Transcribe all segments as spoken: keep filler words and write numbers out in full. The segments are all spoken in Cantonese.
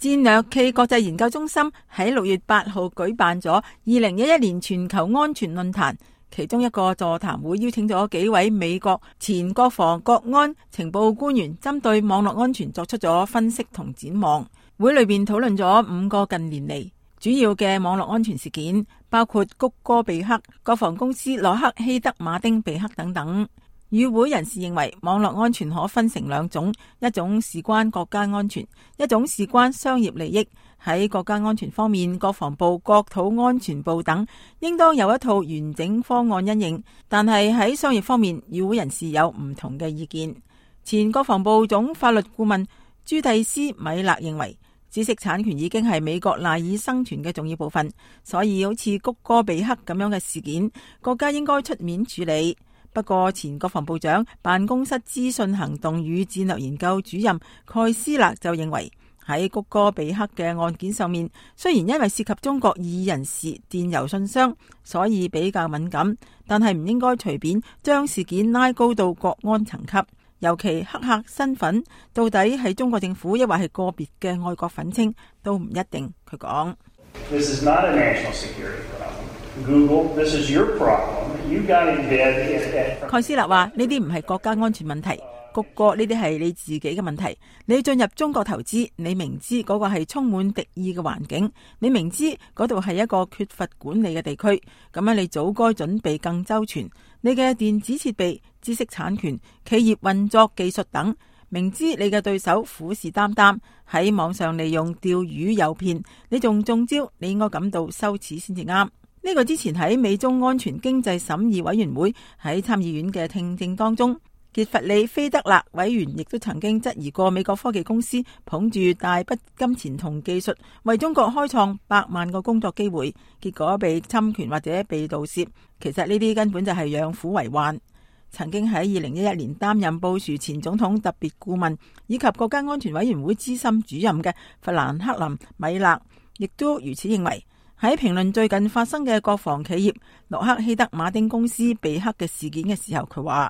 戰略暨國際研究中心喺六月八號舉辦咗二零一一年全球安全論壇，其中一個座談會邀請咗幾位美國前國防、國安、情報官員，針對網絡安全作出咗分析同展望。會裏邊討論咗五個近年嚟主要嘅網絡安全事件，包括谷歌被黑、國防公司洛克希德馬丁被黑等等。與會人士認為，網絡安全可分成兩種，一種事關國家安全，一種事關商業利益。喺國家安全方面，國防部、國土安全部等應當有一套完整方案因應，但係喺商業方面，與會人士有唔同嘅意見。前國防部總法律顧問朱蒂斯米勒認為，知識產權已經係美國賴以生存嘅重要部分，所以好似谷歌被黑咁樣嘅事件，國家應該出面處理。不過，前國防部長辦公室資訊行動與戰略研究主任蓋斯勒就認為，喺谷歌被黑嘅案件上面，雖然因為涉及中國異議人士電郵信箱，所以比較敏感，但係唔應該隨便將事件拉高到國安層級。尤其黑客身份到底係中國政府抑或係個別嘅愛國憤青都唔一定。佢講 ：This is not a national security problem.Google, this is your problem. You got embedded. 蓋斯勒話：呢啲唔係國家安全問題，谷歌呢啲係你自己嘅問題。你進入中國投資，你明知嗰個係充滿敵意嘅環境，你明知嗰度係一個缺乏管理嘅地區，咁樣你早該準備更周全。你嘅電子設備、知識產權、企業運作技術等，明知你嘅對手虎視眈眈喺網上利用釣魚誘騙，你仲中招，你應該感到羞恥先至啱。呢個之前喺美中安全經濟審議委員會喺參議院嘅聽證當中，傑弗里菲德勒委員亦都曾經質疑過美國科技公司捧住大筆金錢同技術為中國開創百萬個工作機會，結果被侵權或者被盜竊。其實呢啲根本就係養虎為患。曾經喺二零一一年擔任布殊前總統特別顧問以及國家安全委員會資深主任嘅弗蘭克林米勒亦都如此認為。喺評論最近發生嘅國防企業洛克希德馬丁公司被黑嘅事件嘅時候，佢話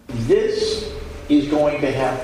：This is going to happen.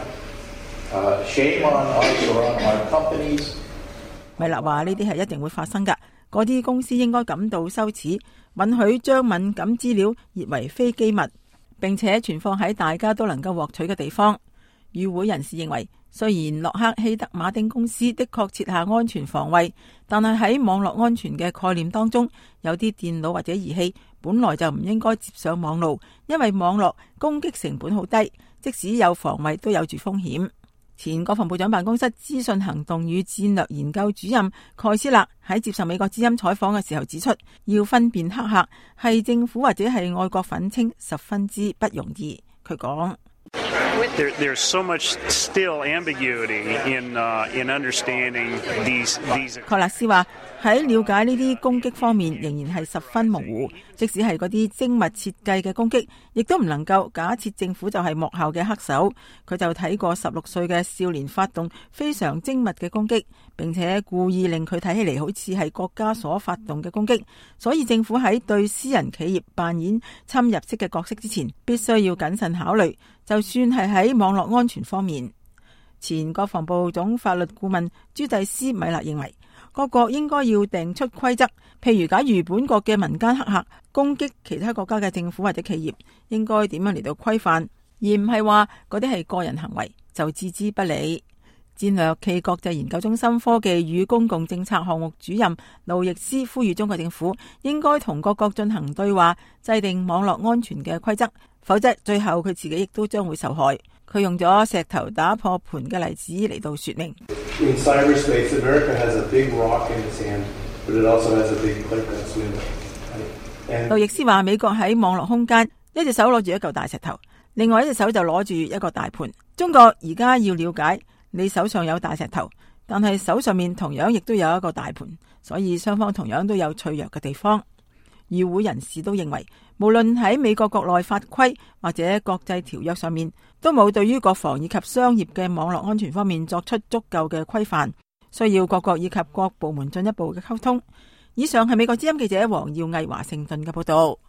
Uh, shame on us or on our companies. 米勒話呢啲係一定會發生㗎，嗰啲公司應該感到羞恥，允許將敏感資料列為非機密，並且存放喺大家都能夠獲取嘅地方。與會人士認為，雖然洛克希德馬丁公司的確設下安全防衛，但係喺網絡安全嘅概念當中，有啲電腦或者儀器本來就唔應該接上網路，因為網絡攻擊成本好低，即使有防衛都有住風險。前國防部長辦公室資訊行動與戰略研究主任蓋斯勒喺接受美國之音採訪嘅時候指出，要分辨黑客係政府或者係愛國憤青十分之不容易。佢講 There, there's so much still ambiguity in, uh, in understanding these, these. 蓋勒斯話喺了解呢啲攻擊方面仍然係十分模糊，即使係嗰啲精密設計嘅攻擊，亦都唔能夠假設政府就係幕後嘅黑手。佢就睇過十六歲嘅少年發動非常精密嘅攻擊，並且故意令佢睇起嚟好似係國家所發動嘅攻擊。所以政府喺對私人企業扮演侵入式嘅角色之前，必須要謹慎考慮。就算係喺網絡安全方面，前國防部總法律顧問朱蒂斯米勒認為，各國應該要定出規則，譬如假如本國嘅民間黑客攻擊其他國家嘅政府或者企業，應該點樣嚟到規範，而唔係話嗰啲係個人行為就置之不理。戰略暨國際研究中心科技與公共政策項目主任路易斯呼籲中國政府應該同各國進行對話，制定網絡安全嘅規則，否則最後佢自己亦都將會受害。佢用咗石頭打破盤嘅例子嚟到說明。 In cyberspace, America has a big rock in its hand, but it also has a big plate glass window. 路易斯話：美國喺網絡空間，一隻手攞住一嚿大石頭，另外一隻手就攞住一個大盤。中國而家要了解，你手上有大石頭，但係手上面同樣亦都有一個大盤，所以雙方同樣都有脆弱嘅地方。與會人士都認為，無論喺美國國內法規或者國際條約上面，都冇對於國防以及商業嘅網絡安全方面作出足夠嘅規範，需要各國以及各部門進一步嘅溝通。以上係美國之音記者黃耀毅華盛頓嘅報道。